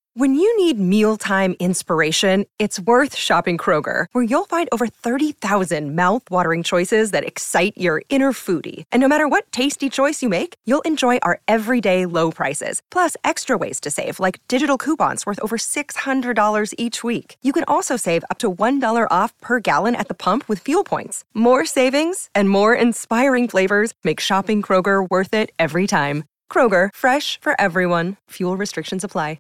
When you need mealtime inspiration, it's worth shopping Kroger, where you'll find over 30,000 mouth-watering choices that excite your inner foodie. And no matter what tasty choice you make, you'll enjoy our everyday low prices, plus extra ways to save, like digital coupons worth over $600 each week. You can also save up to $1 off per gallon at the pump with fuel points. More savings and more inspiring flavors make shopping Kroger worth it every time. Kroger, fresh for everyone. Fuel restrictions apply.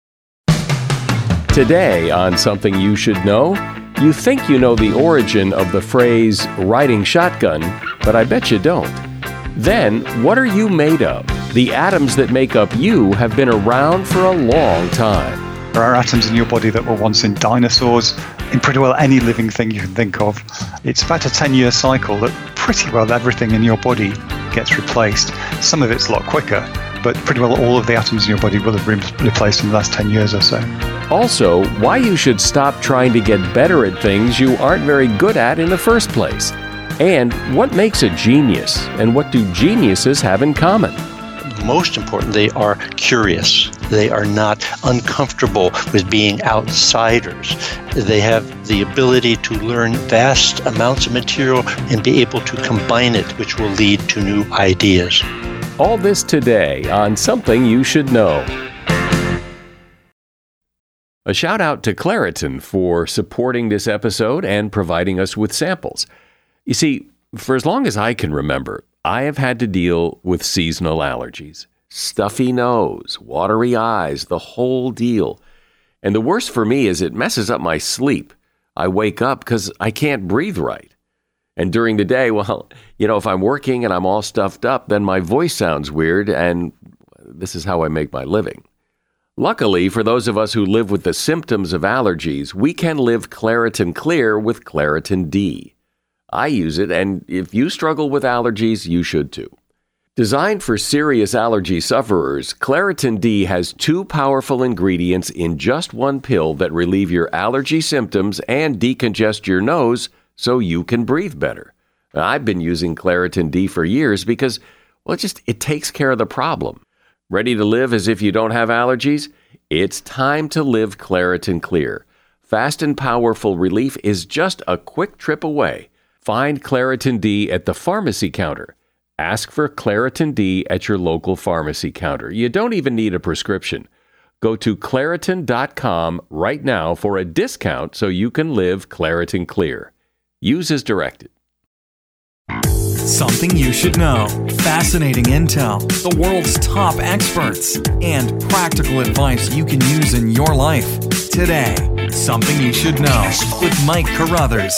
Today on Something You Should Know, you think you know the origin of the phrase riding shotgun, but I bet you don't. Then, what are you made of? The atoms that make up you have been around for a long time. There are atoms in your body that were once in dinosaurs, in pretty well any living thing you can think of. It's about a 10-year cycle that pretty well everything in your body gets replaced. Some of it's a lot quicker, but pretty well all of the atoms in your body will have been replaced in the last 10 years or so. Also, why you should stop trying to get better at things you aren't very good at in the first place. And what makes a genius, and what do geniuses have in common? Most important, they are curious. They are not uncomfortable with being outsiders. They have the ability to learn vast amounts of material and be able to combine it, which will lead to new ideas. All this today on Something You Should Know. A shout out to Claritin for supporting this episode and providing us with samples. You see, for as long as I can remember, I have had to deal with seasonal allergies. Stuffy nose, watery eyes, the whole deal. And the worst for me is it messes up my sleep. I wake up because I can't breathe right. And during the day, well, if I'm working and I'm all stuffed up, then my voice sounds weird, and this is how I make my living. Luckily, for those of us who live with the symptoms of allergies, we can live Claritin Clear with Claritin D. I use it, and if you struggle with allergies, you should too. Designed for serious allergy sufferers, Claritin D has 2 powerful ingredients in just one pill that relieve your allergy symptoms and decongest your nose so you can breathe better. Now, I've been using Claritin D for years because, it takes care of the problem. Ready to live as if you don't have allergies? It's time to live Claritin Clear. Fast and powerful relief is just a quick trip away. Find Claritin D at the pharmacy counter. Ask for Claritin D at your local pharmacy counter. You don't even need a prescription. Go to Claritin.com right now for a discount so you can live Claritin Clear. Use as directed. Something you should know. Fascinating intel, the world's top experts, and practical advice you can use in your life. Today, Something You Should Know with Mike Carruthers.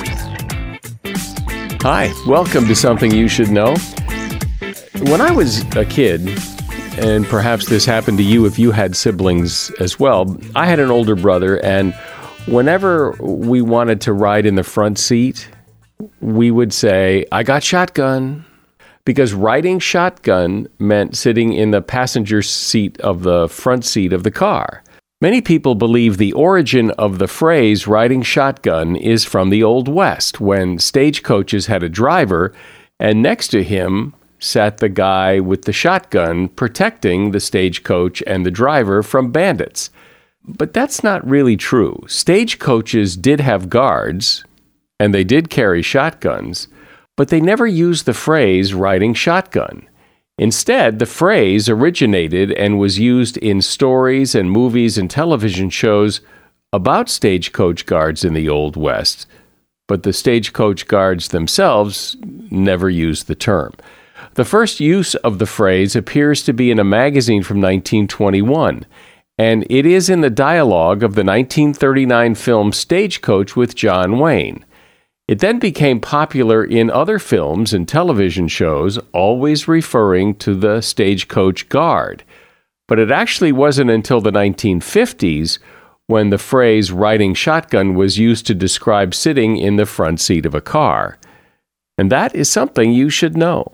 Hi, welcome to Something You Should Know. When I was a kid, and perhaps this happened to you if you had siblings as well, I had an older brother, and whenever we wanted to ride in the front seat, we would say, "I got shotgun," because riding shotgun meant sitting in the passenger seat of the front seat of the car. Many people believe the origin of the phrase riding shotgun is from the Old West, when stagecoaches had a driver, and next to him sat the guy with the shotgun protecting the stagecoach and the driver from bandits. But that's not really true. Stagecoaches did have guards, and they did carry shotguns, but they never used the phrase riding shotgun. Instead, the phrase originated and was used in stories and movies and television shows about stagecoach guards in the Old West, but the stagecoach guards themselves never used the term. The first use of the phrase appears to be in a magazine from 1921, and it is in the dialogue of the 1939 film Stagecoach with John Wayne. It then became popular in other films and television shows, always referring to the stagecoach guard. But it actually wasn't until the 1950s when the phrase riding shotgun was used to describe sitting in the front seat of a car. And that is something you should know.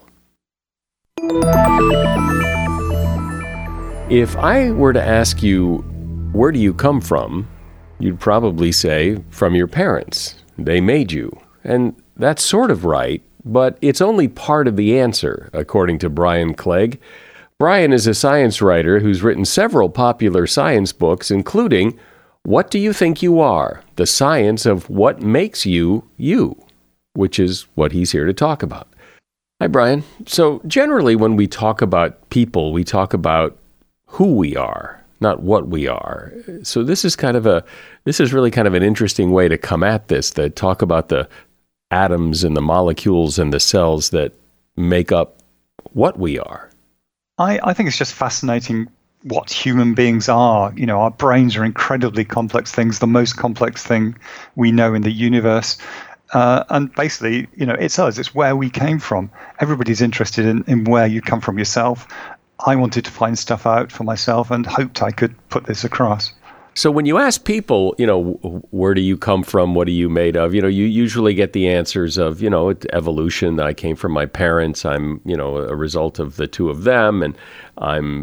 If I were to ask you, where do you come from? You'd probably say, from your parents. They made you. And that's sort of right, but it's only part of the answer, according to Brian Clegg. Brian is a science writer who's written several popular science books, including What Do You Think You Are? The Science of What Makes You, You, which is what he's here to talk about. Hi, Brian. So generally when we talk about people, we talk about who we are, not what we are. So this is really kind of an interesting way to come at this, to talk about the atoms and the molecules and the cells that make up what we are. I think it's just fascinating what human beings are. You know, our brains are incredibly complex things, the most complex thing we know in the universe. And basically, you know, it's us. It's where we came from. Everybody's interested in where you come from yourself. I wanted to find stuff out for myself and hoped I could put this across. So when you ask people, you know, where do you come from? What are you made of? You know, you usually get the answers of, you know, evolution. I came from my parents. I'm, you know, a result of the two of them. And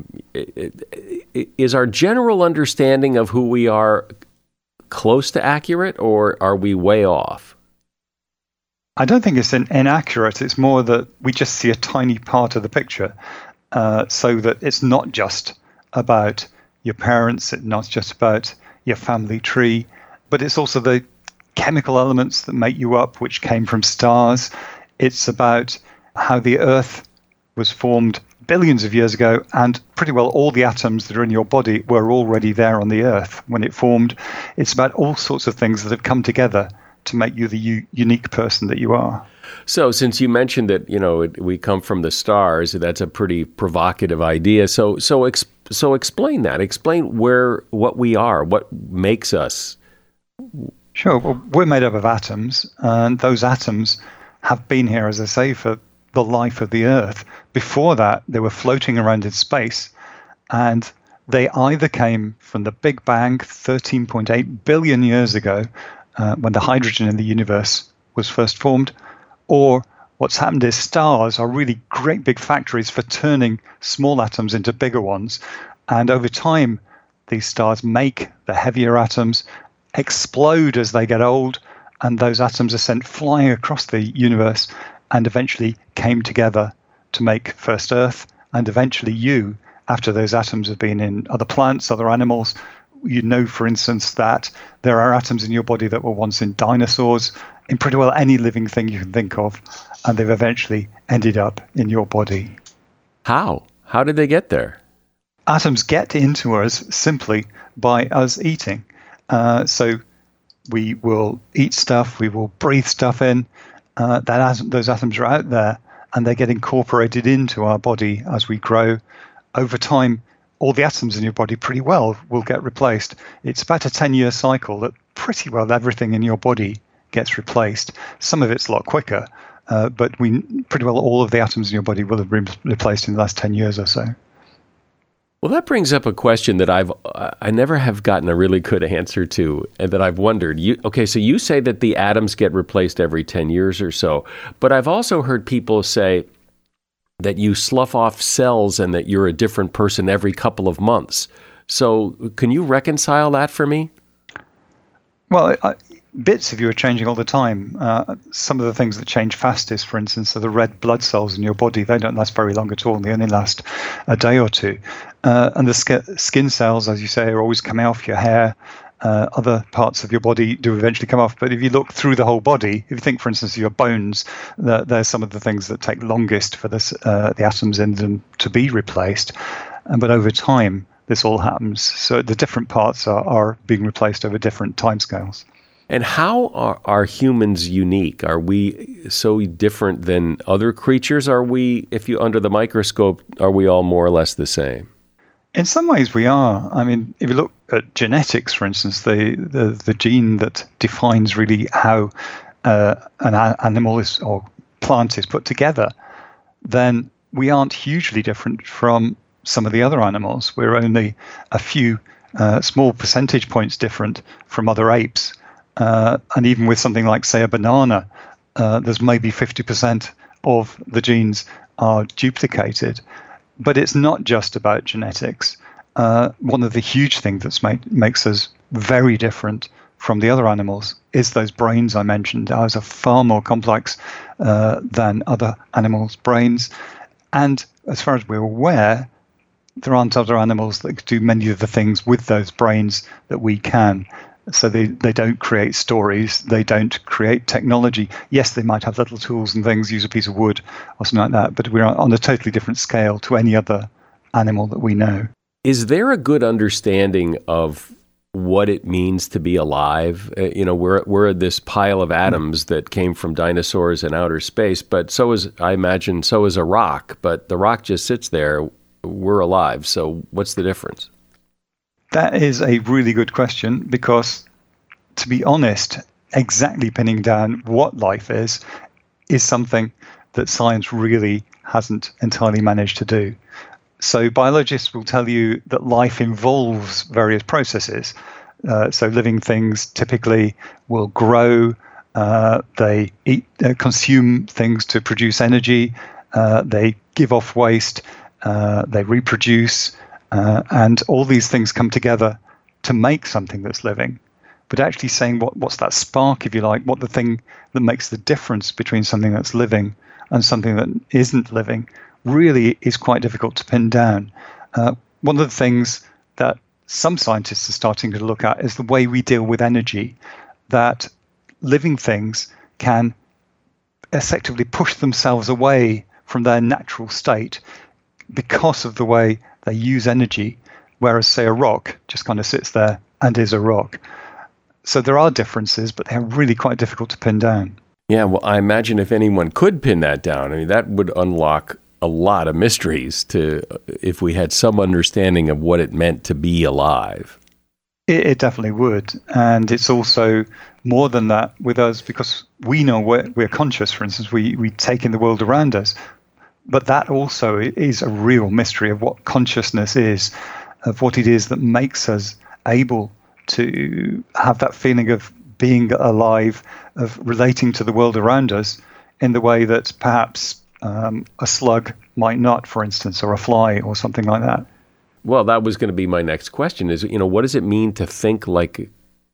is our general understanding of who we are close to accurate, or are we way off? I don't think it's inaccurate. It's more that we just see a tiny part of the picture, so that it's not just about your parents, it's not just about your family tree, but it's also the chemical elements that make you up, which came from stars. It's about how the Earth was formed billions of years ago, and pretty well all the atoms that are in your body were already there on the Earth when it formed. It's about all sorts of things that have come together to make you the unique person that you are. So since you mentioned that, you know, we come from the stars, that's a pretty provocative idea. So explain that. Explain what we are, what makes us. Sure. Well, we're made up of atoms, and those atoms have been here, as I say, for the life of the Earth. Before that, they were floating around in space, and they either came from the Big Bang 13.8 billion years ago, when the hydrogen in the universe was first formed, or what's happened is stars are really great big factories for turning small atoms into bigger ones. And over time, these stars make the heavier atoms, explode as they get old, and those atoms are sent flying across the universe and eventually came together to make first Earth, and eventually you, after those atoms have been in other plants, other animals. You know, for instance, that there are atoms in your body that were once in dinosaurs, in pretty well any living thing you can think of, and they've eventually ended up in your body. How? How did they get there? Atoms get into us simply by us eating. So we will eat stuff, we will breathe stuff in, those atoms are out there, and they get incorporated into our body as we grow. Over time, all the atoms in your body pretty well will get replaced. It's about a 10-year cycle that pretty well everything in your body gets replaced. Some of it's a lot quicker, but pretty well all of the atoms in your body will have been replaced in the last 10 years or so. Well, that brings up a question that I never have gotten a really good answer to, and that I've wondered. So you say that the atoms get replaced every 10 years or so, but I've also heard people say that you slough off cells and that you're a different person every couple of months. So can you reconcile that for me? Well, bits of you are changing all the time. Some of the things that change fastest, for instance, are the red blood cells in your body. They don't last very long at all. They only last a day or two. And the skin cells, as you say, are always coming off your hair. Other parts of your body do eventually come off. But if you look through the whole body, if you think, for instance, of your bones, they're some of the things that take longest for the atoms in them to be replaced. But over time, this all happens. So the different parts are being replaced over different timescales. And how are humans unique? Are we so different than other creatures? Are we, if you under the microscope, are we all more or less the same? In some ways we are. I mean, if you look at genetics, for instance, the gene that defines really how an animal is or plant is put together, then we aren't hugely different from some of the other animals. We're only a few small percentage points different from other apes. And even with something like, say, a banana, there's maybe 50% of the genes are duplicated. But it's not just about genetics. One of the huge things that makes us very different from the other animals is those brains I mentioned. Ours are far more complex than other animals' brains. And as far as we're aware, there aren't other animals that do many of the things with those brains that we can. So they don't create stories, they don't create technology. Yes, they might have little tools and things, use a piece of wood or something like that, but we're on a totally different scale to any other animal that we know. Is there a good understanding of what it means to be alive? We're this pile of atoms that came from dinosaurs in outer space, but so is a rock, but the rock just sits there. We're alive. So what's the difference? That is a really good question, because, to be honest, exactly pinning down what life is something that science really hasn't entirely managed to do. So biologists will tell you that life involves various processes. So living things typically will grow, they consume things to produce energy, they give off waste, they reproduce, and all these things come together to make something that's living. But actually saying what's that spark, if you like, what the thing that makes the difference between something that's living and something that isn't living, really is quite difficult to pin down. One of the things that some scientists are starting to look at is the way we deal with energy, that living things can effectively push themselves away from their natural state because of the way they use energy, whereas, say, a rock just kind of sits there and is a rock. So there are differences, but they're really quite difficult to pin down. Yeah, well, I imagine if anyone could pin that down, I mean, that would unlock a lot of mysteries if we had some understanding of what it meant to be alive. It definitely would. And it's also more than that with us, because we know we're conscious. For instance, we take in the world around us. But that also is a real mystery of what consciousness is, of what it is that makes us able to have that feeling of being alive, of relating to the world around us in the way that perhaps a slug might not, for instance, or a fly or something like that. Well, that was going to be my next question is, what does it mean to think like,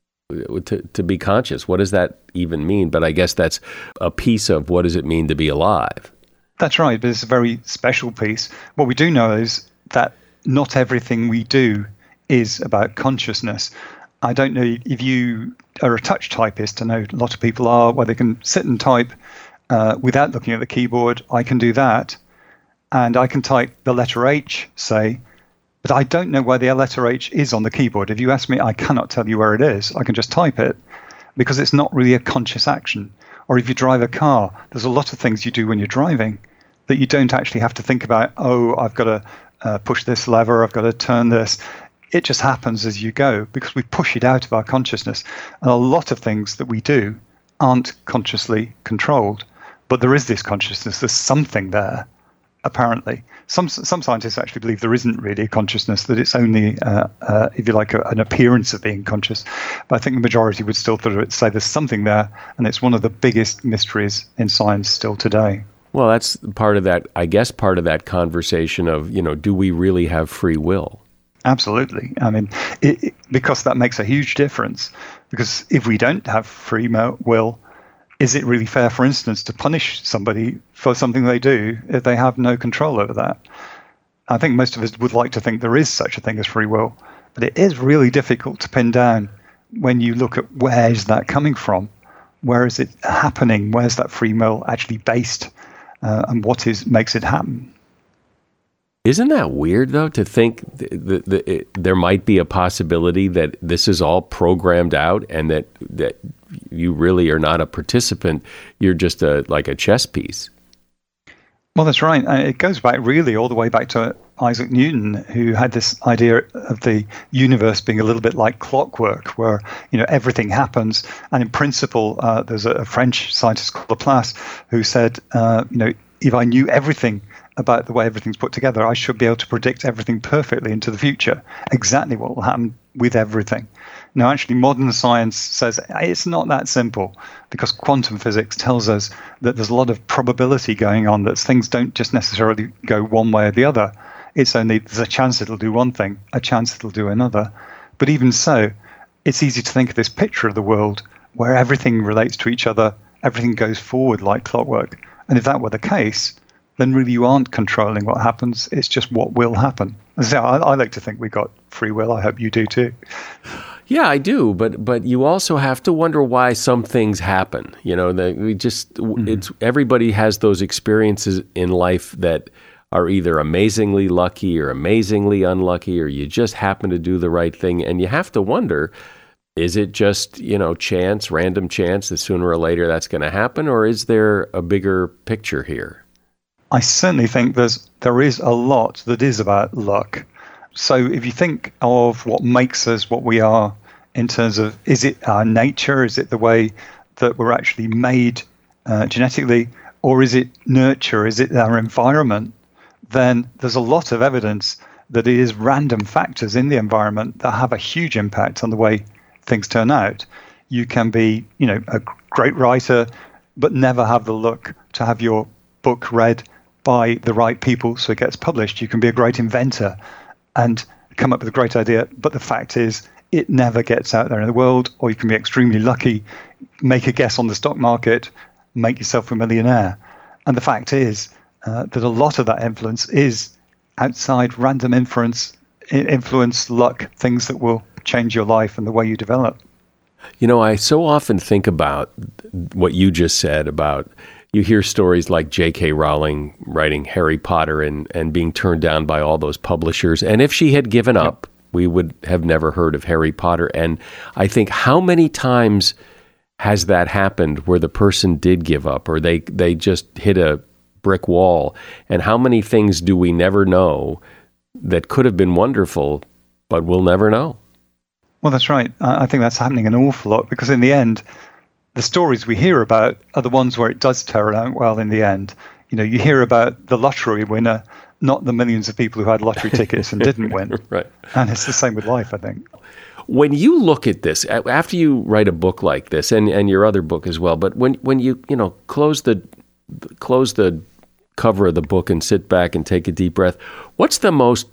to be conscious? What does that even mean? But I guess that's a piece of what does it mean to be alive? That's right, but it's a very special piece. What we do know is that not everything we do is about consciousness. I don't know if you are a touch typist. I know a lot of people are, where they can sit and type without looking at the keyboard. I can do that. And I can type the letter H, say, but I don't know where the letter H is on the keyboard. If you ask me, I cannot tell you where it is. I can just type it because it's not really a conscious action. Or if you drive a car, there's a lot of things you do when you're driving that you don't actually have to think about, I've got to push this lever, I've got to turn this. It just happens as you go because we push it out of our consciousness. And a lot of things that we do aren't consciously controlled. But there is this consciousness, there's something there, apparently. Some scientists actually believe there isn't really a consciousness, that it's only, if you like, an appearance of being conscious. But I think the majority would still say there's something there, and it's one of the biggest mysteries in science still today. Well, that's part of that conversation of, do we really have free will? Absolutely. I mean, because that makes a huge difference. Because if we don't have free will, is it really fair, for instance, to punish somebody for something they do if they have no control over that? I think most of us would like to think there is such a thing as free will, but it is really difficult to pin down when you look at where is that coming from, where is it happening, where's that free will actually based, and what makes it happen. Isn't that weird, though, to think that there might be a possibility that this is all programmed out and that you really are not a participant, you're just like a chess piece? Well, that's right. It goes back really all the way back to Isaac Newton, who had this idea of the universe being a little bit like clockwork, where everything happens. And in principle, there's a French scientist called Laplace who said, if I knew everything about the way everything's put together, I should be able to predict everything perfectly into the future, exactly what will happen with everything. Now, actually, modern science says it's not that simple, because quantum physics tells us that there's a lot of probability going on, that things don't just necessarily go one way or the other. It's only there's a chance it'll do one thing, a chance it'll do another. But even so, it's easy to think of this picture of the world where everything relates to each other, everything goes forward like clockwork. And if that were the case, then really you aren't controlling what happens, it's just what will happen. So I like to think we got free will. I hope you do too. Yeah, I do, but you also have to wonder why some things happen. You know, it's everybody has those experiences in life that are either amazingly lucky or amazingly unlucky, or you just happen to do the right thing, and you have to wonder, is it just, chance, random chance that sooner or later that's going to happen, or is there a bigger picture here? I certainly think there is a lot that is about luck. So if you think of what makes us what we are in terms of, is it our nature? Is it the way that we're actually made genetically? Or is it nurture? Is it our environment? Then there's a lot of evidence that it is random factors in the environment that have a huge impact on the way things turn out. You can be, a great writer, but never have the luck to have your book read by the right people so it gets published. You can be a great inventor and come up with a great idea, but the fact is it never gets out there in the world. Or you can be extremely lucky, make a guess on the stock market, make yourself a millionaire. And the fact is that a lot of that influence is outside random influence, luck, things that will change your life and the way you develop. I so often think about what you just said about, you hear stories like J.K. Rowling writing Harry Potter and being turned down by all those publishers. And if she had given up, we would have never heard of Harry Potter. And I think, how many times has that happened where the person did give up, or they just hit a brick wall? And how many things do we never know that could have been wonderful, but we'll never know? Well, that's right. I think that's happening an awful lot, because in the end, the stories we hear about are the ones where it does turn out well in the end. You hear about the lottery winner, not the millions of people who had lottery tickets and didn't win. Right. And it's the same with life, I think. When you look at this, after you write a book like this, and your other book as well, but when you close the cover of the book and sit back and take a deep breath, what's the most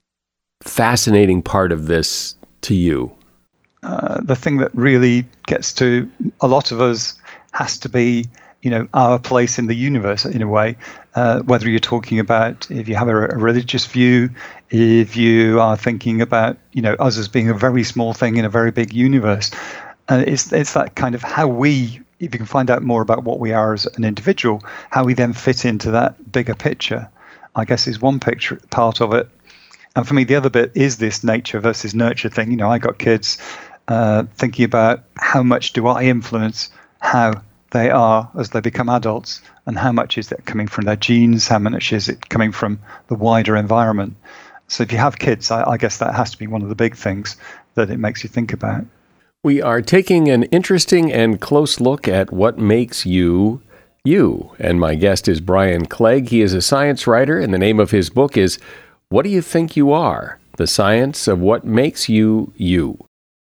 fascinating part of this to you? The thing that really gets to a lot of us has to be, our place in the universe in a way, whether you're talking about, if you have a religious view, if you are thinking about, us as being a very small thing in a very big universe. It's that kind of how we, if you can find out more about what we are as an individual, how we then fit into that bigger picture, I guess is one part of it. And for me, the other bit is this nature versus nurture thing. I got kids thinking about how much do I influence how they are as they become adults, and how much is that coming from their genes, how much is it coming from the wider environment. So if you have kids, I guess that has to be one of the big things that it makes you think about. We are taking an interesting and close look at what makes you, you. And my guest is Brian Clegg. He is a science writer, and the name of his book is What Do You Think You Are? The Science of What Makes You, You.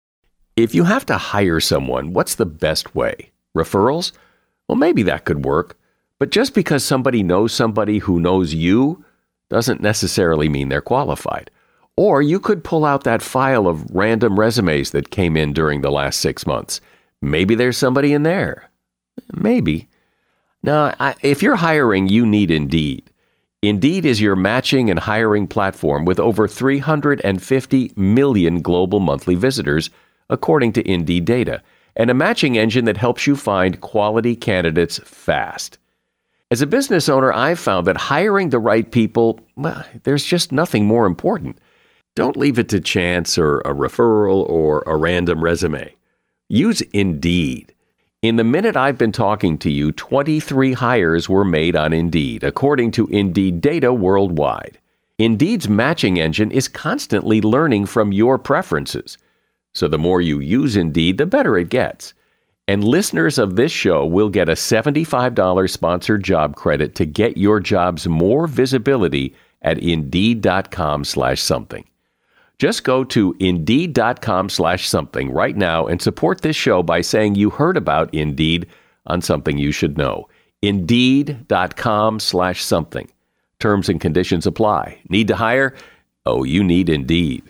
If you have to hire someone, what's the best way? Referrals? Well, maybe that could work. But just because somebody knows somebody who knows you doesn't necessarily mean they're qualified. Or you could pull out that file of random resumes that came in during the last 6 months. Maybe there's somebody in there. Maybe. Now, if you're hiring, you need Indeed. Indeed is your matching and hiring platform with over 350 million global monthly visitors, according to Indeed data, and a matching engine that helps you find quality candidates fast. As a business owner, I've found that hiring the right people, well, there's just nothing more important. Don't leave it to chance or a referral or a random resume. Use Indeed. In the minute I've been talking to you, 23 hires were made on Indeed, according to Indeed data worldwide. Indeed's matching engine is constantly learning from your preferences. So the more you use Indeed, the better it gets. And listeners of this show will get a $75 sponsored job credit to get your jobs more visibility at Indeed.com/something. Just go to Indeed.com/something right now and support this show by saying you heard about Indeed on Something You Should Know. Indeed.com/something. Terms and conditions apply. Need to hire? Oh, you need Indeed.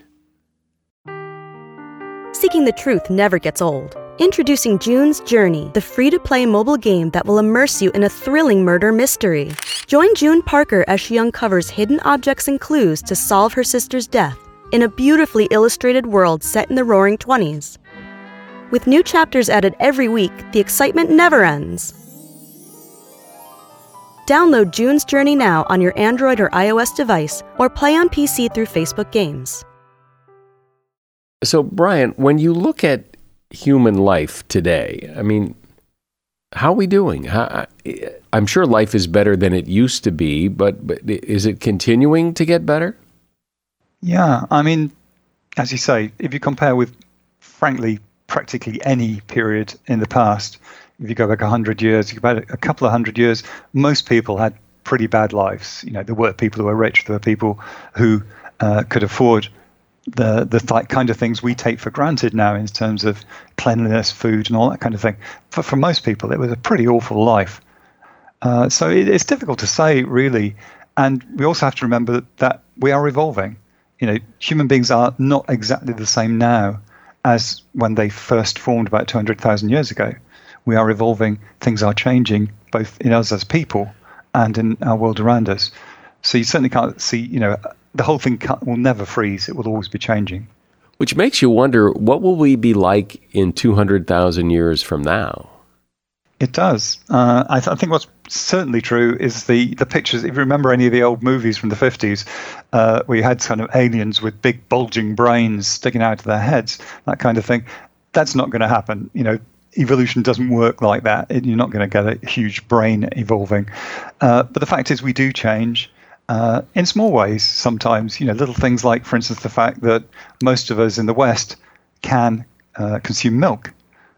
Seeking the truth never gets old. Introducing June's Journey, the free-to-play mobile game that will immerse you in a thrilling murder mystery. Join June Parker as she uncovers hidden objects and clues to solve her sister's death in a beautifully illustrated world set in the Roaring '20s. With new chapters added every week, the excitement never ends. Download June's Journey now on your Android or iOS device, or play on PC through Facebook Games. So, Brian, when you look at human life today, I mean, how are we doing? I'm sure life is better than it used to be, but is it continuing to get better? Yeah, I mean, as you say, if you compare with, frankly, practically any period in the past, if you go back 100 years, you go back a couple of 100 years, most people had pretty bad lives. You know, there were people who were rich, there were people who could afford the kind of things we take for granted now in terms of cleanliness, food, and all that kind of thing. But for most people, it was a pretty awful life. So it's difficult to say, really. And we also have to remember that we are evolving. You know, human beings are not exactly the same now as when they first formed about 200,000 years ago. We are evolving. Things are changing, both in us as people and in our world around us. So you certainly can't see, you know, the whole thing will never freeze. It will always be changing. Which makes you wonder, what will we be like in 200,000 years from now? It does. I think what's certainly true is the pictures. If you remember any of the old movies from the 50s, where you had kind of aliens with big bulging brains sticking out of their heads, that kind of thing, that's not going to happen. You know, evolution doesn't work like that. You're not going to get a huge brain evolving. But the fact is we do change. In small ways sometimes, you know, little things like, for instance, the fact that most of us in the West can consume milk.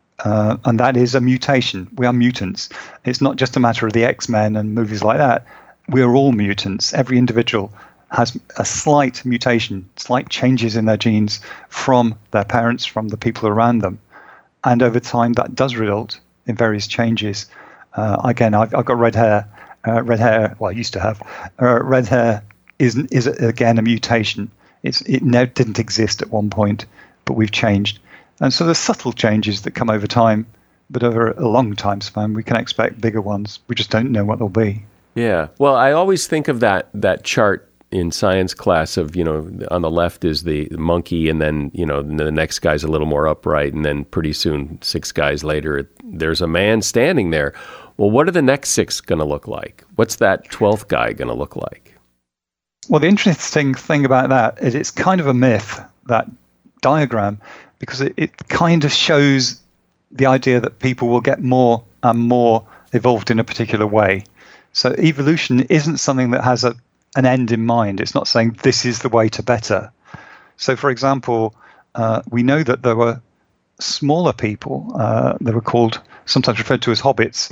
And that is a mutation. We are mutants. It's not just a matter of the X-Men and movies like that. We are all mutants. Every individual has a slight mutation, slight changes in their genes from their parents, from the people around them. And over time, that does result in various changes. Again, I've got red hair. Red hair, well, I used to have. Red hair is again a mutation. It didn't exist at one point, but we've changed. And so there's subtle changes that come over time, but over a long time span, we can expect bigger ones. We just don't know what they'll be. Yeah. Well, I always think of that chart in science class of, you know, on the left is the monkey, and then, you know, the next guy's a little more upright, and then pretty soon, 6 guys later, there's a man standing there. Well, what are the next 6 going to look like? What's that 12th guy going to look like? Well, the interesting thing about that is it's kind of a myth, that diagram, because it kind of shows the idea that people will get more and more evolved in a particular way. So evolution isn't something that has an end in mind. It's not saying this is the way to better. So, for example, we know that there were smaller people, they were sometimes referred to as hobbits,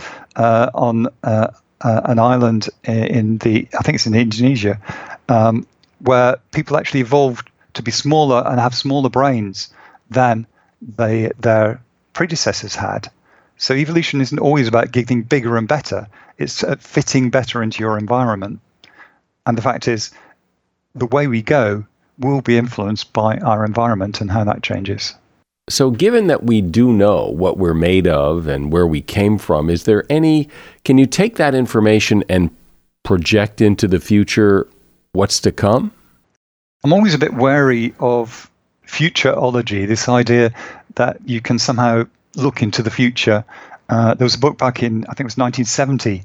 on an island I think it's in Indonesia, where people actually evolved to be smaller and have smaller brains than their predecessors had. So evolution isn't always about getting bigger and better. It's fitting better into your environment. And the fact is, the way we go will be influenced by our environment and how that changes. So given that we do know what we're made of and where we came from, can you take that information and project into the future what's to come? I'm always a bit wary of futurology, this idea that you can somehow look into the future. There was a book back in, I think it was 1970,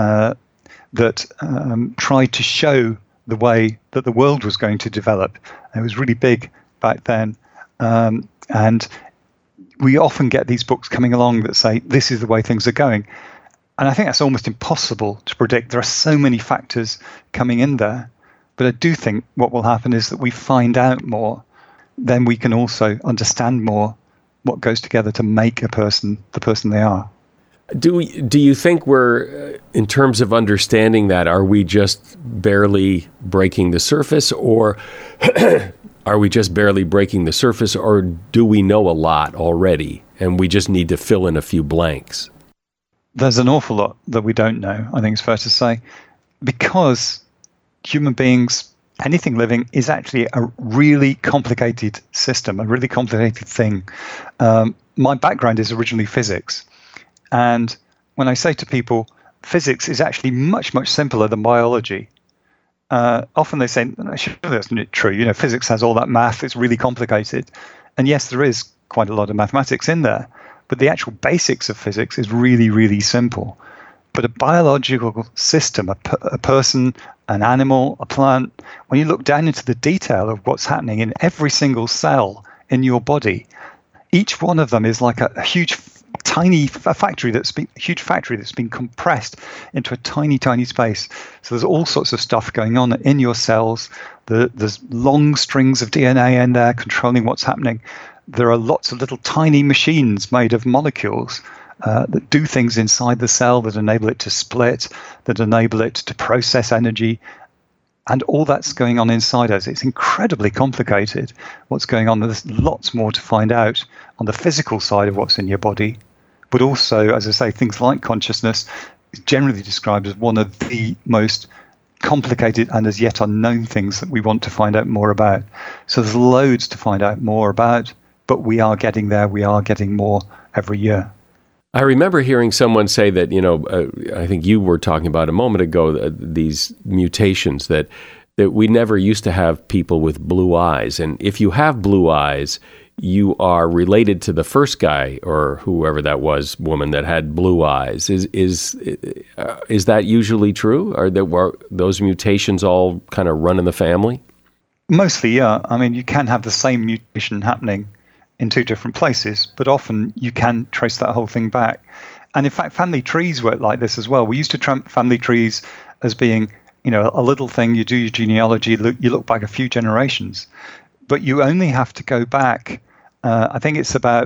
that tried to show the way that the world was going to develop. It was really big back then. And we often get these books coming along that say, this is the way things are going. And I think that's almost impossible to predict. There are so many factors coming in there. But I do think what will happen is that we find out more. Then we can also understand more what goes together to make a person the person they are. Do you think we're, in terms of understanding that, are we just barely breaking the surface, or are we just barely breaking the surface, or do we know a lot already and we just need to fill in a few blanks? There's an awful lot that we don't know, I think it's fair to say, because human beings, anything living, is actually a really complicated system, a really complicated thing. My background is originally physics. And when I say to people physics is actually much, much simpler than biology. Often they say, sure, that's not true. Physics has all that math. It's really complicated. And yes, there is quite a lot of mathematics in there. But the actual basics of physics is really, really simple. But a biological system, a person, an animal, a plant, when you look down into the detail of what's happening in every single cell in your body, each one of them is like a huge factory that's been compressed into a tiny, tiny space. So there's all sorts of stuff going on in your cells. There's long strings of DNA in there controlling what's happening. There are lots of little tiny machines made of molecules that do things inside the cell that enable it to split, that enable it to process energy. And all that's going on inside us. It's incredibly complicated what's going on. There's lots more to find out on the physical side of what's in your body. But also, as I say, things like consciousness is generally described as one of the most complicated and as yet unknown things that we want to find out more about. So there's loads to find out more about, but we are getting there. We are getting more every year. I remember hearing someone say that, I think you were talking about a moment ago, these mutations that we never used to have people with blue eyes. And if you have blue eyes, you are related to the first guy or whoever that was, woman that had blue eyes. Is that usually true? Are those mutations all kind of run in the family? Mostly, yeah. I mean, you can have the same mutation happening in two different places, but often you can trace that whole thing back. And in fact, family trees work like this as well. We used to treat family trees as being, a little thing. You do your genealogy, you look back a few generations, but you only have to go back, I think it's about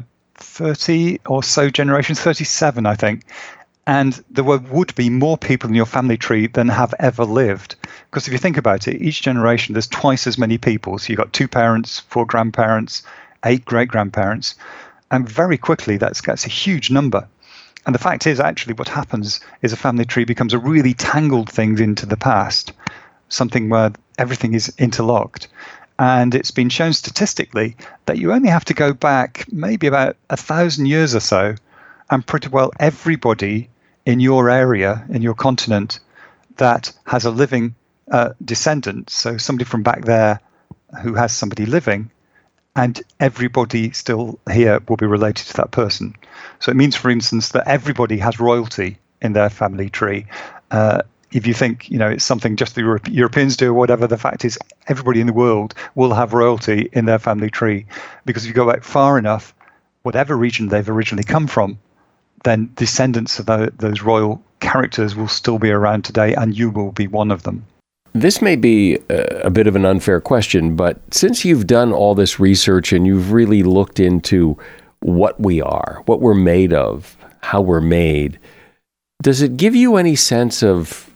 30 or so generations, 37, I think. And there would be more people in your family tree than have ever lived. Because if you think about it, each generation, there's twice as many people. So you've got 2 parents, 4 grandparents, 8 great-grandparents, and very quickly that's a huge number. And the fact is, actually, what happens is a family tree becomes a really tangled thing into the past, something where everything is interlocked. And it's been shown statistically that you only have to go back maybe about 1,000 years or so, and pretty well everybody in your area, in your continent, that has a living descendant, so somebody from back there who has somebody living, and everybody still here will be related to that person. So it means, for instance, that everybody has royalty in their family tree. If you think, it's something just the Europeans do or whatever, the fact is everybody in the world will have royalty in their family tree. Because if you go back far enough, whatever region they've originally come from, then descendants of those royal characters will still be around today, and you will be one of them. This may be a bit of an unfair question, but since you've done all this research and you've really looked into what we are, what we're made of, how we're made, does it give you any sense of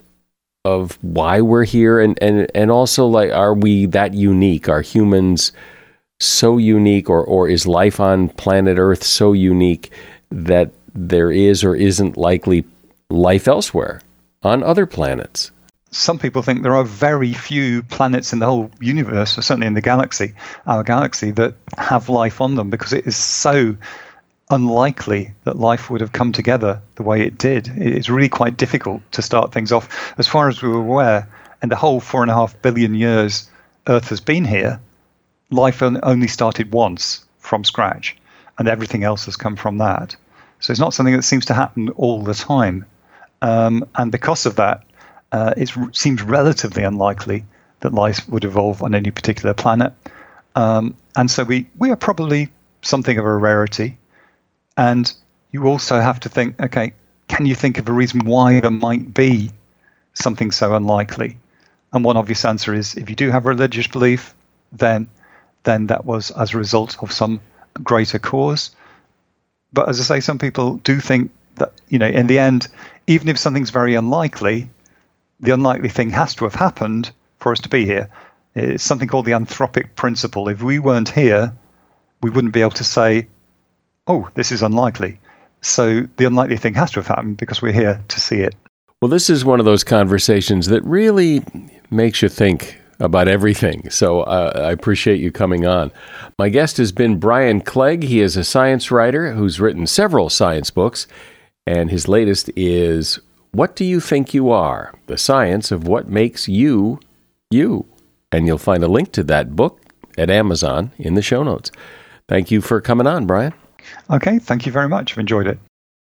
why we're here? And also, like, are we that unique? Are humans so unique, or is life on planet Earth so unique that there is or isn't likely life elsewhere on other planets? Some people think there are very few planets in the whole universe, or certainly in the galaxy, our galaxy, that have life on them, because it is so unlikely that life would have come together the way it did. It's really quite difficult to start things off. As far as we were aware, in the whole 4.5 billion years Earth has been here, life only started once from scratch, and everything else has come from that. So it's not something that seems to happen all the time. And because of that, it seems relatively unlikely that life would evolve on any particular planet. And so we are probably something of a rarity. And you also have to think, okay, can you think of a reason why there might be something so unlikely? And one obvious answer is, if you do have a religious belief, then that was as a result of some greater cause. But as I say, some people do think that, in the end, even if something's very unlikely, the unlikely thing has to have happened for us to be here. It's something called the anthropic principle. If we weren't here, we wouldn't be able to say, oh, this is unlikely. So the unlikely thing has to have happened because we're here to see it. Well, this is one of those conversations that really makes you think about everything. So I appreciate you coming on. My guest has been Brian Clegg. He is a science writer who's written several science books, and his latest is What Do You Think You Are? The Science of What Makes You, You. And you'll find a link to that book at Amazon in the show notes. Thank you for coming on, Brian. Okay, thank you very much. I've enjoyed it.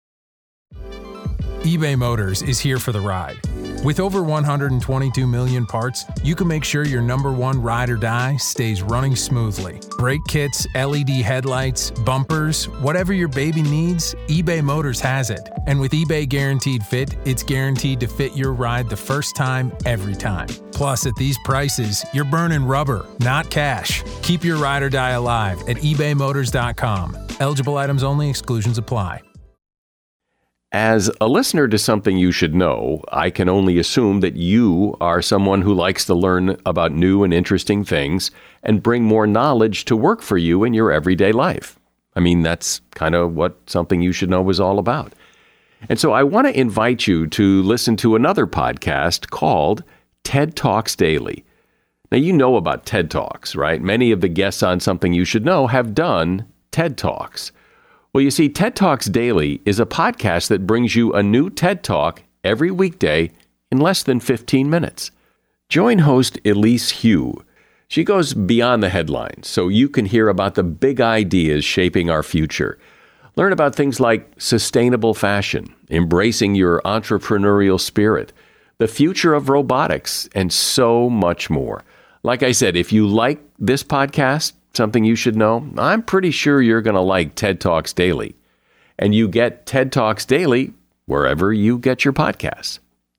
eBay Motors is here for the ride. With over 122 million parts, you can make sure your number one ride or die stays running smoothly. Brake kits, LED headlights, bumpers, whatever your baby needs, eBay Motors has it. And with eBay Guaranteed Fit, it's guaranteed to fit your ride the first time, every time. Plus, at these prices, you're burning rubber, not cash. Keep your ride or die alive at ebaymotors.com. Eligible items only, exclusions apply. As a listener to Something You Should Know, I can only assume that you are someone who likes to learn about new and interesting things and bring more knowledge to work for you in your everyday life. I mean, that's kind of what Something You Should Know is all about. And so I want to invite you to listen to another podcast called TED Talks Daily. Now, you know about TED Talks, right? Many of the guests on Something You Should Know have done TED Talks. Well, you see, TED Talks Daily is a podcast that brings you a new TED Talk every weekday in less than 15 minutes. Join host Elise Hu. She goes beyond the headlines so you can hear about the big ideas shaping our future. Learn about things like sustainable fashion, embracing your entrepreneurial spirit, the future of robotics, and so much more. Like I said, if you like this podcast, Something You Should Know, I'm pretty sure you're going to like TED Talks Daily. And you get TED Talks Daily wherever you get your podcasts.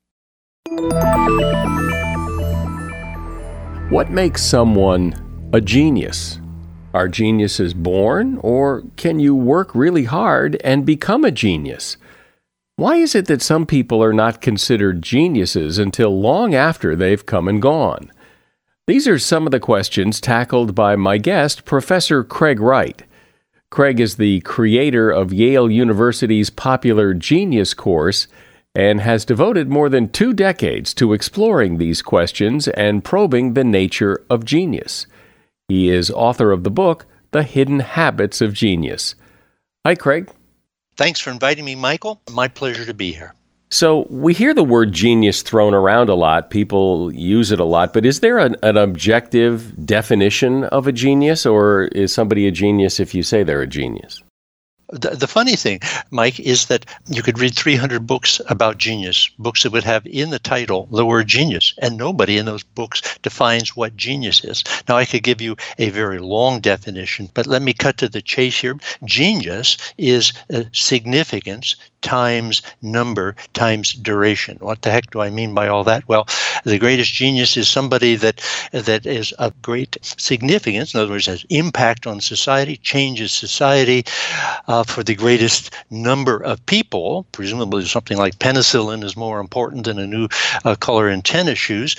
What makes someone a genius? Are geniuses born, or can you work really hard and become a genius? Why is it that some people are not considered geniuses until long after they've come and gone? These are some of the questions tackled by my guest, Professor Craig Wright. Craig is the creator of Yale University's popular Genius course and has devoted more than 2 decades to exploring these questions and probing the nature of genius. He is author of the book, The Hidden Habits of Genius. Hi, Craig. Thanks for inviting me, Michael. My pleasure to be here. So we hear the word genius thrown around a lot. People use it a lot. But is there an objective definition of a genius, or is somebody a genius if you say they're a genius? The funny thing, Mike, is that you could read 300 books about genius, books that would have in the title the word genius, and nobody in those books defines what genius is. Now, I could give you a very long definition, but let me cut to the chase here. Genius is significance times number times duration. What the heck do I mean by all that? Well, the greatest genius is somebody that is of great significance, in other words, has impact on society, changes society for the greatest number of people. Presumably something like penicillin is more important than a new color in tennis shoes.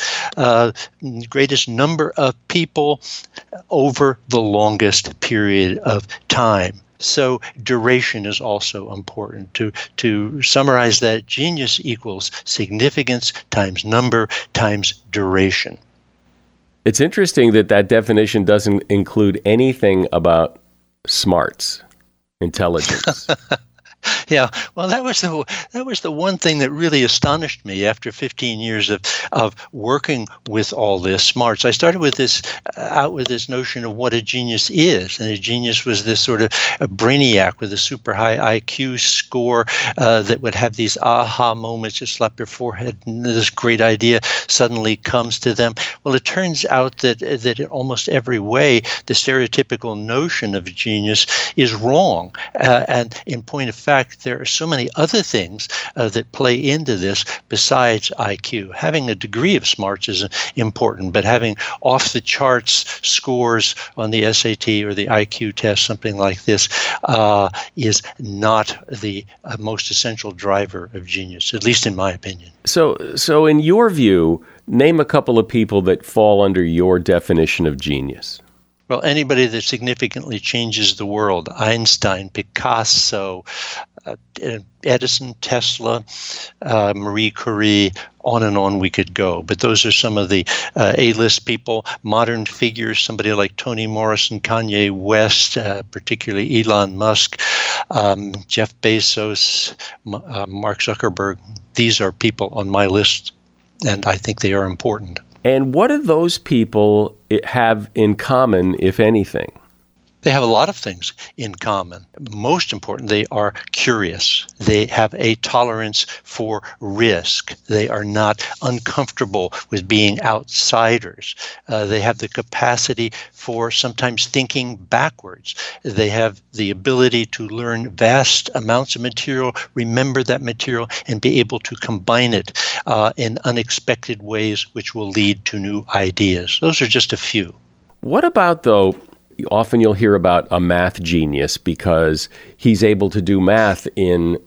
Greatest number of people over the longest period of time. So duration is also important. To summarize that, genius equals significance times number times duration. It's interesting that definition doesn't include anything about smarts, intelligence. Yeah, well, that was the one thing that really astonished me after 15 years of working with all this smarts. I started with this notion of what a genius is, and a genius was this sort of a brainiac with a super high IQ score that would have these aha moments just slap your forehead, and this great idea suddenly comes to them. Well, it turns out that in almost every way, the stereotypical notion of a genius is wrong, and in point of fact, there are so many other things that play into this besides IQ. Having a degree of smarts is important, but having off-the-charts scores on the SAT or the IQ test, something like this, is not the most essential driver of genius, at least in my opinion. So in your view, name a couple of people that fall under your definition of genius. Well, anybody that significantly changes the world, Einstein, Picasso, Edison, Tesla, Marie Curie, on and on we could go. But those are some of the A-list people, modern figures, somebody like Toni Morrison, Kanye West, particularly Elon Musk. Jeff Bezos, Mark Zuckerberg. These are people on my list, and I think they are important. And what do those people have in common, if anything? They have a lot of things in common. Most important, they are curious. They have a tolerance for risk. They are not uncomfortable with being outsiders. They have the capacity for sometimes thinking backwards. They have the ability to learn vast amounts of material, remember that material, and be able to combine it in unexpected ways, which will lead to new ideas. Those are just a few. What about, though, often you'll hear about a math genius because he's able to do math in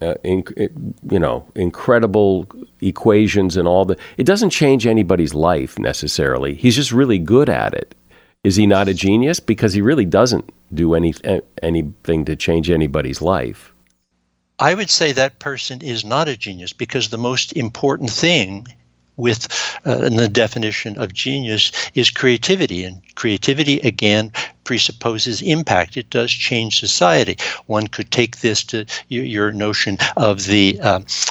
incredible equations and all that. It doesn't change anybody's life necessarily. He's just really good at it. Is he not a genius? Because he really doesn't do anything to change anybody's life. I would say that person is not a genius because the most important thing in the definition of genius is creativity. And creativity, again, presupposes impact. It does change society. One could take this to your notion of the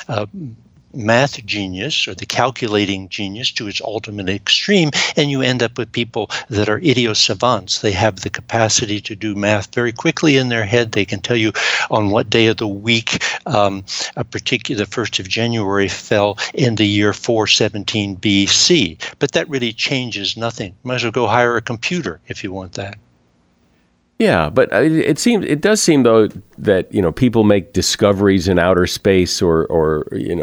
math genius or the calculating genius to its ultimate extreme, and you end up with people that are idiosavants. They have the capacity to do math very quickly in their head. They can tell you on what day of the week the 1st of January fell in the year 417 BC. But that really changes nothing. Might as well go hire a computer if you want that. Yeah, but it does seem though that people make discoveries in outer space or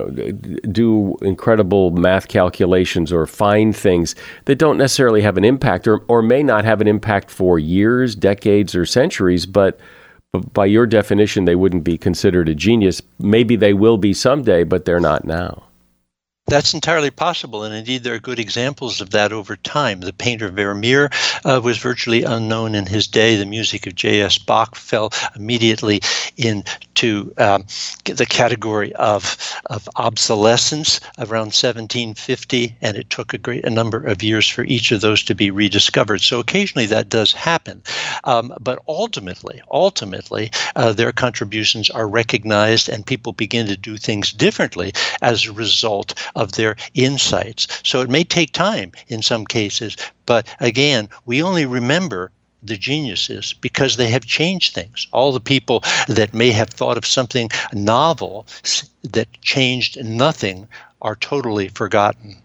do incredible math calculations or find things that don't necessarily have an impact or may not have an impact for years, decades, or centuries. But by your definition, they wouldn't be considered a genius. Maybe they will be someday, but they're not now. That's entirely possible, and indeed there are good examples of that over time. The painter Vermeer was virtually unknown in his day. The music of J.S. Bach fell immediately into the category of obsolescence around 1750, and it took a number of years for each of those to be rediscovered. So occasionally that does happen, but ultimately, their contributions are recognized, and people begin to do things differently as a result of their insights. So it may take time in some cases, but again, we only remember the geniuses because they have changed things. All the people that may have thought of something novel that changed nothing are totally forgotten.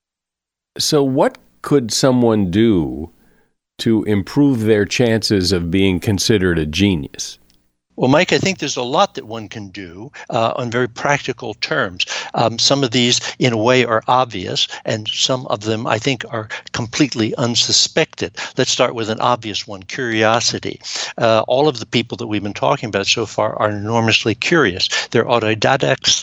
So what could someone do to improve their chances of being considered a genius? Well, Mike, I think there's a lot that one can do on very practical terms. Some of these, in a way, are obvious, and some of them, I think, are completely unsuspected. Let's start with an obvious one, curiosity. All of the people that we've been talking about so far are enormously curious. They're autodidacts.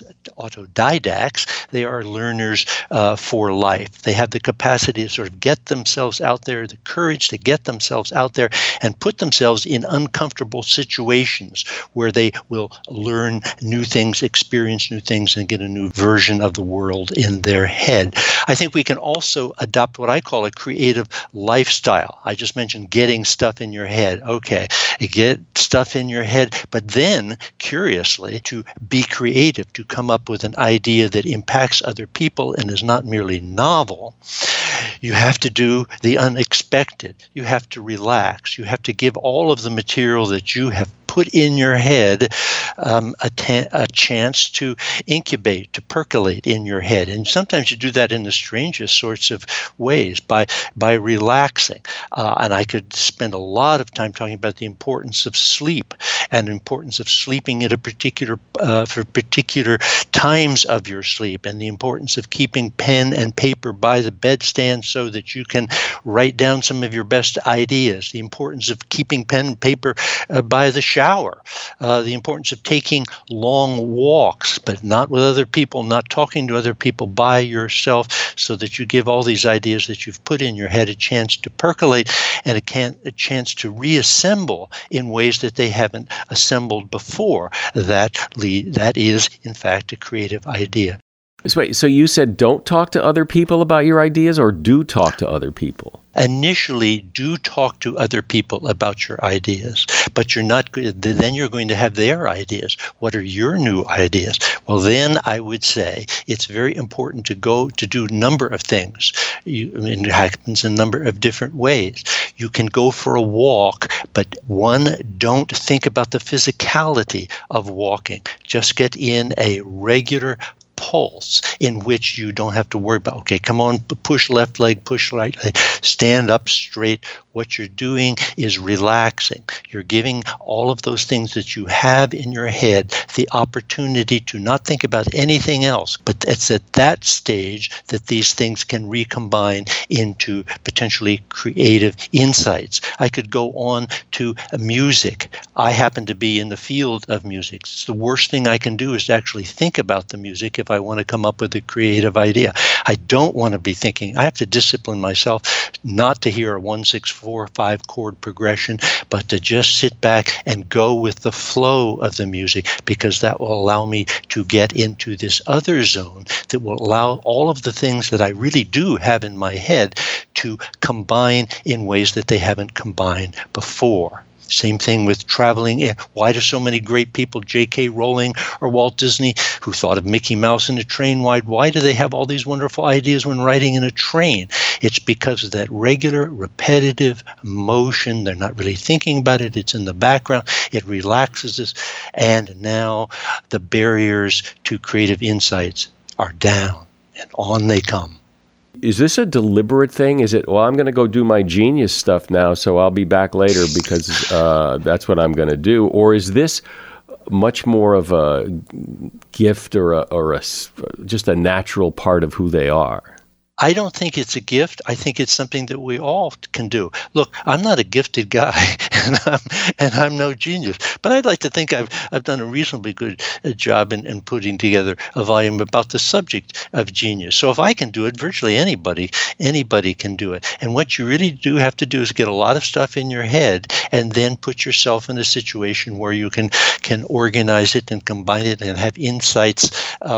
They are learners for life. They have the capacity to sort of get themselves out there, the courage to get themselves out there and put themselves in uncomfortable situations where they will learn new things, experience new things, and get a new version of the world in their head. I think we can also adopt what I call a creative lifestyle. I just mentioned getting stuff in your head. Okay, get stuff in your head, but then, curiously, to be creative, to come up with an idea that impacts other people and is not merely novel. You have to do the unexpected. You have to relax. You have to give all of the material that you have put in your head a chance to incubate, to percolate in your head. And sometimes you do that in the strangest sorts of ways by relaxing. And I could spend a lot of time talking about the importance of sleep and the importance of sleeping at for particular times of your sleep, and the importance of keeping pen and paper by the bedstand so that you can write down some of your best ideas, the importance of keeping pen and paper by the shower, the importance of taking long walks, but not with other people, not talking to other people, by yourself, so that you give all these ideas that you've put in your head a chance to percolate and a chance to reassemble in ways that they haven't assembled before. That is, in fact, a creative idea. So wait, so you said don't talk to other people about your ideas, or do talk to other people? Initially, do talk to other people about your ideas, but you're not good. Then you're going to have their ideas. What are your new ideas? Well, then I would say it's very important to go to do a number of things. It happens in a number of different ways. You can go for a walk, but don't think about the physicality of walking. Just get in a regular pulse in which you don't have to worry about, okay, come on, push left leg, push right leg, stand up straight. What you're doing is relaxing. You're giving all of those things that you have in your head the opportunity to not think about anything else. But it's at that stage that these things can recombine into potentially creative insights. I could go on to music. I happen to be in the field of music. It's the worst thing I can do is to actually think about the music if I want to come up with a creative idea. I don't want to be thinking. I have to discipline myself not to hear a 1-6-4-5 chord progression, but to just sit back and go with the flow of the music, because that will allow me to get into this other zone that will allow all of the things that I really do have in my head to combine in ways that they haven't combined before. Same thing with traveling. Why do so many great people, J.K. Rowling or Walt Disney, who thought of Mickey Mouse in a train, why do they have all these wonderful ideas when riding in a train? It's because of that regular, repetitive motion. They're not really thinking about it. It's in the background. It relaxes us. And now the barriers to creative insights are down, and on they come. Is this a deliberate thing? Is it, well, I'm going to go do my genius stuff now, so I'll be back later because that's what I'm going to do? Or is this much more of a gift or just a natural part of who they are? I don't think it's a gift. I think it's something that we all can do. Look, I'm not a gifted guy, and I'm no genius. But I'd like to think I've done a reasonably good job in putting together a volume about the subject of genius. So if I can do it, virtually anybody can do it. And what you really do have to do is get a lot of stuff in your head, and then put yourself in a situation where you can organize it and combine it and have insights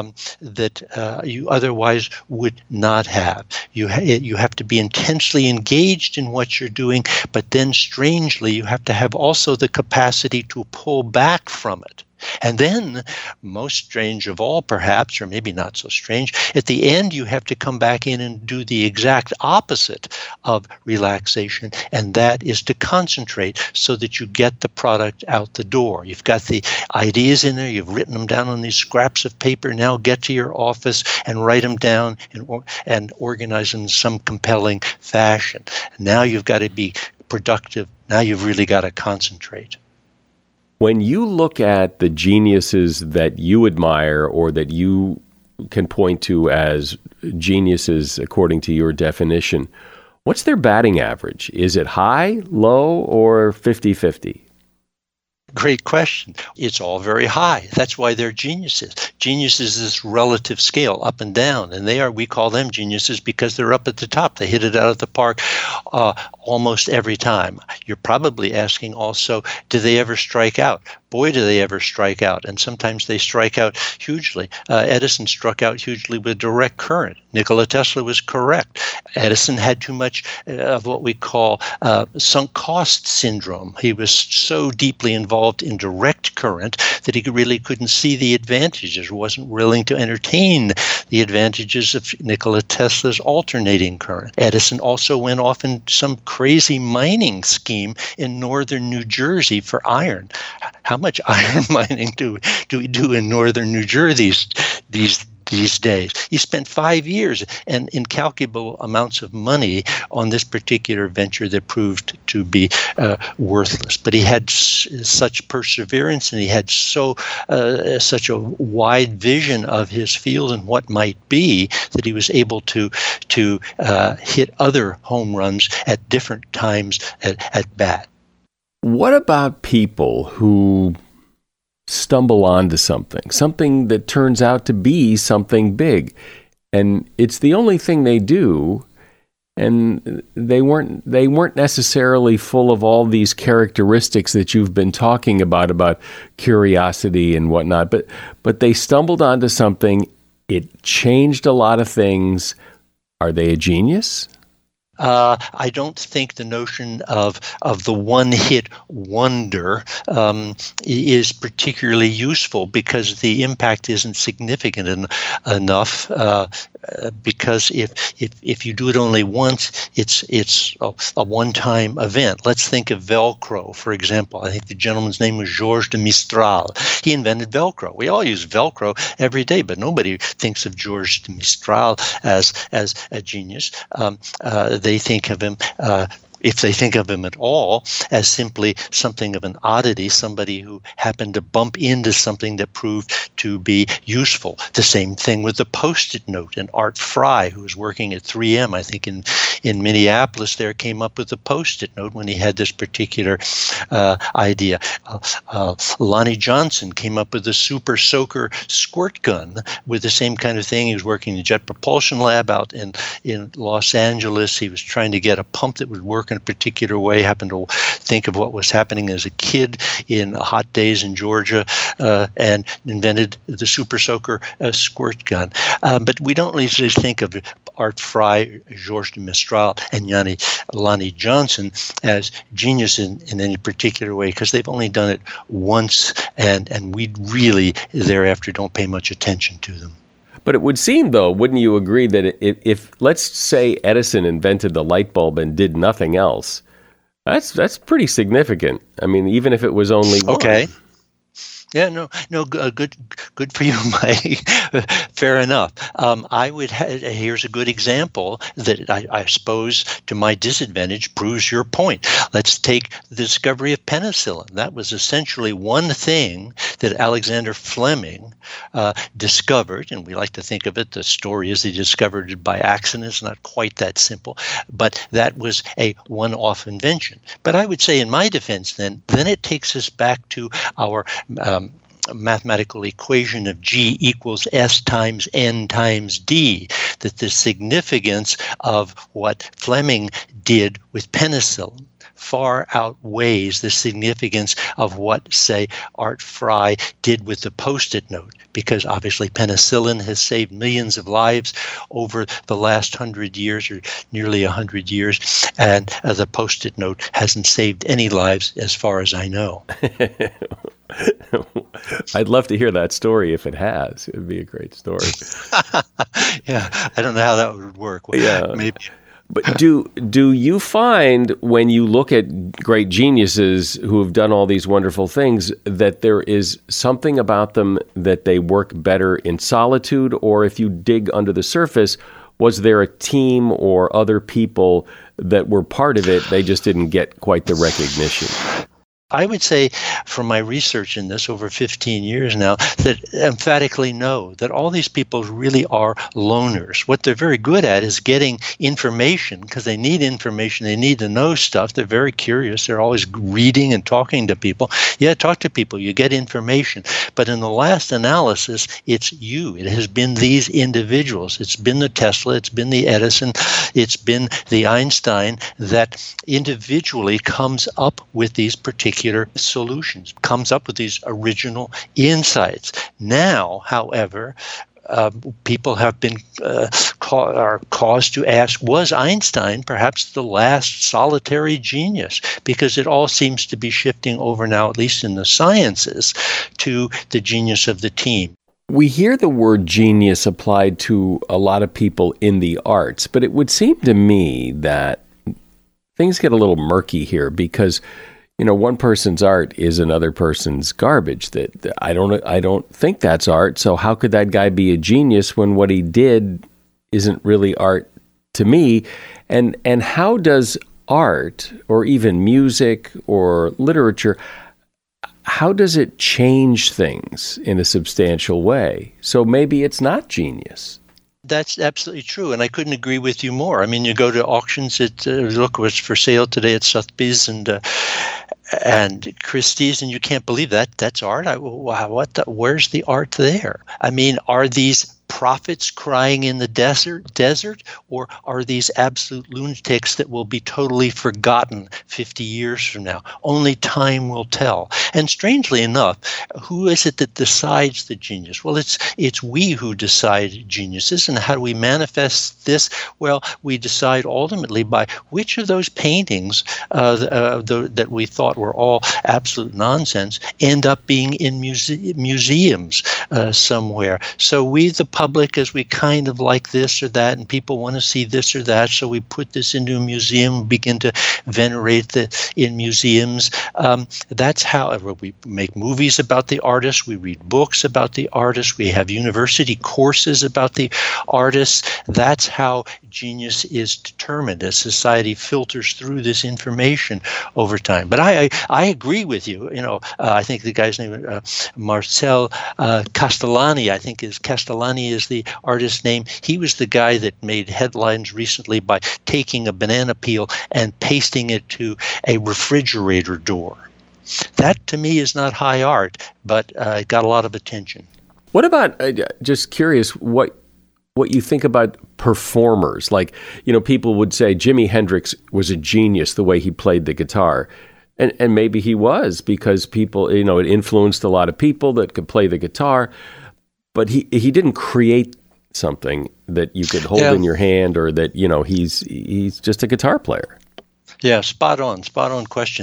that you otherwise would not have. You have to be intensely engaged in what you're doing, but then strangely, you have to have also the capacity to pull back from it. And then, most strange of all, perhaps, or maybe not so strange, at the end you have to come back in and do the exact opposite of relaxation, and that is to concentrate so that you get the product out the door. You've got the ideas in there, you've written them down on these scraps of paper. Now get to your office and write them down and organize them in some compelling fashion. Now you've got to be productive. Now you've really got to concentrate. When you look at the geniuses that you admire or that you can point to as geniuses according to your definition, what's their batting average? Is it high, low, or 50-50? Great question. It's all very high. That's why they're geniuses. Genius is this relative scale, up and down, and we call them geniuses because they're up at the top. They hit it out of the park almost every time. You're probably asking also, do they ever strike out? Boy, do they ever strike out, and sometimes they strike out hugely. Edison struck out hugely with direct current. Nikola Tesla was correct. Edison had too much of what we call sunk cost syndrome. He was so deeply involved in direct current that he really couldn't see the advantages, wasn't willing to entertain the advantages of Nikola Tesla's alternating current. Edison also went off in some crazy mining scheme in northern New Jersey for iron. How much iron mining do we do in northern New Jersey these days? He spent 5 years and incalculable amounts of money on this particular venture that proved to be worthless. But he had such perseverance, and he had such a wide vision of his field and what might be, that he was able to hit other home runs at different times at bat. What about people who stumble onto something that turns out to be something big, and it's the only thing they do, and they weren't necessarily full of all these characteristics that you've been talking about curiosity and whatnot, but they stumbled onto something It changed a lot of things. Are they a genius? I don't think the notion of the one-hit wonder is particularly useful because the impact isn't significant enough. Because if you do it only once, it's a one-time event. Let's think of Velcro, for example. I think the gentleman's name was Georges de Mistral. He invented Velcro. We all use Velcro every day, but nobody thinks of Georges de Mistral as a genius. They think of him, if they think of him at all, as simply something of an oddity, somebody who happened to bump into something that proved to be useful. The same thing with the Post-it note. And Art Fry, who was working at 3M, I think in Minneapolis, there came up with the Post-it note when he had this particular idea. Lonnie Johnson came up with the Super Soaker squirt gun with the same kind of thing. He was working in the Jet Propulsion Lab out in Los Angeles. He was trying to get a pump that would work in a particular way, happened to think of what was happening as a kid in hot days in Georgia, and invented the Super Soaker squirt gun. But we don't usually think of Art Fry, Georges de Mistral, and Lonnie Johnson as genius in any particular way because they've only done it once, and we really thereafter don't pay much attention to them. But it would seem, though, wouldn't you agree that if let's say Edison invented the light bulb and did nothing else, that's pretty significant. I mean, even if it was only one. Okay. Yeah, no, good for you, Mike. Fair enough. Here's a good example that I suppose, to my disadvantage, proves your point. Let's take the discovery of penicillin. That was essentially one thing that Alexander Fleming discovered, and we like to think of it. The story is he discovered it by accident. It's not quite that simple, but that was a one-off invention. But I would say, in my defense, then it takes us back to our mathematical equation of G equals S times N times D, that the significance of what Fleming did with penicillin far outweighs the significance of what, say, Art Fry did with the Post-it note, because obviously penicillin has saved millions of lives over the last 100 years, or nearly 100 years, and the Post-it note hasn't saved any lives as far as I know. I'd love to hear that story if it has. It would be a great story. Yeah, I don't know how that would work. Well, yeah, maybe. But do you find, when you look at great geniuses who have done all these wonderful things, that there is something about them that they work better in solitude? Or if you dig under the surface, was there a team or other people that were part of it, they just didn't get quite the recognition? I would say, from my research in this over 15 years now, that emphatically no, that all these people really are loners. What they're very good at is getting information, because they need information. They need to know stuff. They're very curious. They're always reading and talking to people. Yeah, talk to people. You get information. But in the last analysis, it's you. It has been these individuals. It's been the Tesla. It's been the Edison. It's been the Einstein that individually comes up with these particular solutions, comes up with these original insights. Now, however, people have been are caused to ask, was Einstein perhaps the last solitary genius? Because it all seems to be shifting over now, at least in the sciences, to the genius of the team. We hear the word genius applied to a lot of people in the arts, but it would seem to me that things get a little murky here, because one person's art is another person's garbage. That I don't think that's art. So how could that guy be a genius when what he did isn't really art to me? And how does art, or even music or literature, how does it change things in a substantial way? So maybe it's not genius. That's absolutely true, and I couldn't agree with you more. I mean, you go to auctions at look what's for sale today at Sotheby's and Christie's, and you can't believe that that's art. Where's the art there? I mean, are these prophets crying in the desert, or are these absolute lunatics that will be totally forgotten 50 years from now? Only time will tell. And strangely enough, who is it that decides the genius? Well, it's we who decide geniuses. And how do we manifest this? Well, we decide ultimately by which of those paintings that we thought were all absolute nonsense end up being in museums somewhere. So we, the public, as we kind of like this or that, and people want to see this or that, so we put this into a museum, begin to venerate it in museums. That's how we make movies about the artists. We read books about the artists. We have university courses about the artists. That's how genius is determined as society filters through this information over time. But I agree with you. I think the guy's name Marcel Castellani. I think Castellani is the artist's name. He was the guy that made headlines recently by taking a banana peel and pasting it to a refrigerator door. That, to me, is not high art, but it got a lot of attention. What about, just curious, what you think about performers? Like, people would say Jimi Hendrix was a genius the way he played the guitar. And maybe he was, because people, it influenced a lot of people that could play the guitar. But he didn't create something that you could hold in your hand, or that, he's just a guitar player. Yeah, spot on question.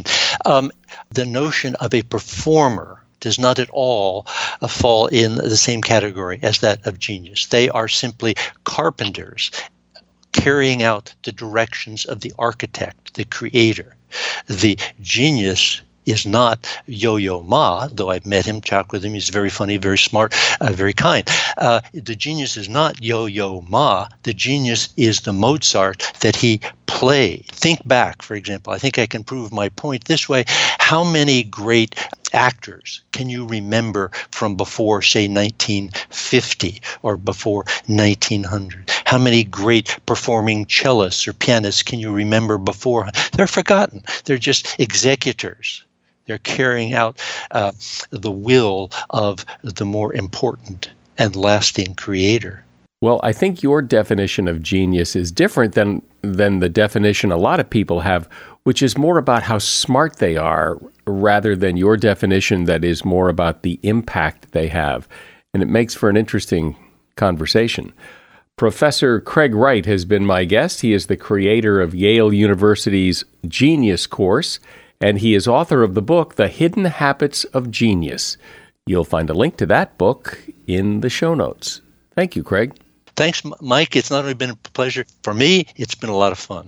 The notion of a performer does not at all fall in the same category as that of genius. They are simply carpenters carrying out the directions of the architect, the creator. The genius is not Yo-Yo Ma, though I've met him, talked with him. He's very funny, very smart, very kind. The genius is not Yo-Yo Ma. The genius is the Mozart that he played. Think back, for example. I think I can prove my point this way. How many great actors can you remember from before, say, 1950 or before 1900? How many great performing cellists or pianists can you remember before? They're forgotten. They're just executors. They're carrying out the will of the more important and lasting creator. Well, I think your definition of genius is different than the definition a lot of people have, which is more about how smart they are, rather than your definition that is more about the impact they have. And it makes for an interesting conversation. Professor Craig Wright has been my guest. He is the creator of Yale University's Genius course, and he is author of the book, The Hidden Habits of Genius. You'll find a link to that book in the show notes. Thank you, Craig. Thanks, Mike. It's not only been a pleasure for me, it's been a lot of fun.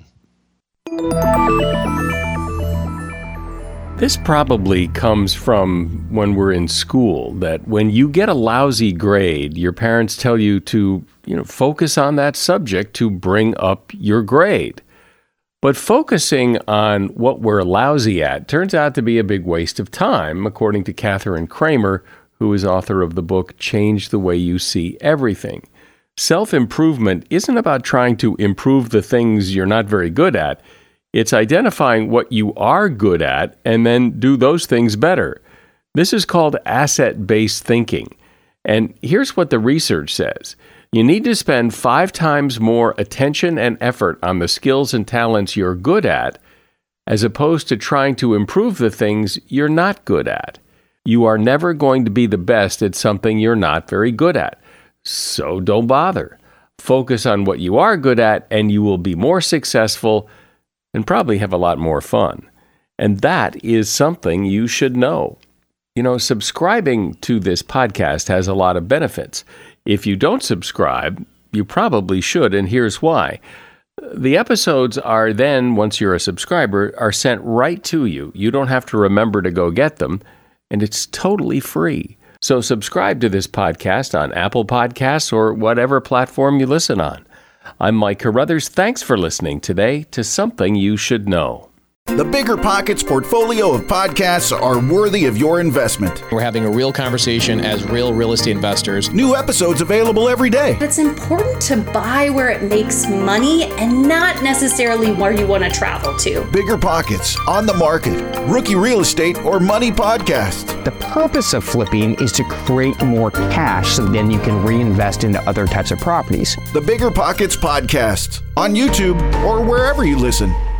This probably comes from when we're in school, that when you get a lousy grade, your parents tell you to, focus on that subject to bring up your grade. But focusing on what we're lousy at turns out to be a big waste of time, according to Catherine Kramer, who is author of the book Change the Way You See Everything. Self-improvement isn't about trying to improve the things you're not very good at. It's identifying what you are good at and then do those things better. This is called asset-based thinking. And here's what the research says. You need to spend 5 times more attention and effort on the skills and talents you're good at, as opposed to trying to improve the things you're not good at. You are never going to be the best at something you're not very good at. So don't bother. Focus on what you are good at, and you will be more successful and probably have a lot more fun. And that is something you should know. Subscribing to this podcast has a lot of benefits. If you don't subscribe, you probably should, and here's why. The episodes are then, once you're a subscriber, are sent right to you. You don't have to remember to go get them, and it's totally free. So subscribe to this podcast on Apple Podcasts or whatever platform you listen on. I'm Mike Carruthers. Thanks for listening today to Something You Should Know. The Bigger Pockets portfolio of podcasts are worthy of your investment. We're having a real conversation as real estate investors. New episodes available every day. It's important to buy where it makes money and not necessarily where you want to travel to. Bigger Pockets, On the Market, Rookie Real Estate, or Money Podcast. The purpose of flipping is to create more cash so then you can reinvest into other types of properties. The Bigger Pockets Podcast on YouTube or wherever you listen.